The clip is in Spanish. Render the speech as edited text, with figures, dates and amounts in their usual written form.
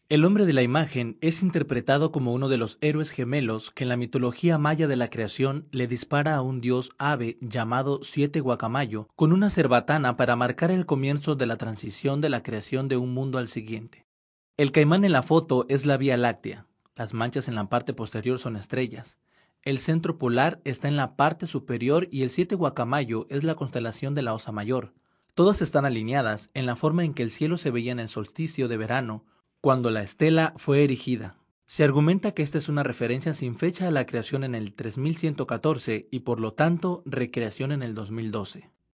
El hombre de la imagen es interpretado como uno de los héroes gemelos que en la mitología maya de la creación le dispara a un dios ave llamado Siete Guacamayo con una cerbatana para marcar el comienzo de la transición de la creación de un mundo al siguiente. El caimán en la foto es la Vía Láctea. Las manchas en la parte posterior son estrellas. El centro polar está en la parte superior y el Siete Guacamayo es la constelación de la Osa Mayor. Todas están alineadas en la forma en que el cielo se veía en el solsticio de verano, cuando la estela fue erigida. Se argumenta que esta es una referencia sin fecha a la creación en el 3114 y por lo tanto recreación en el 2012.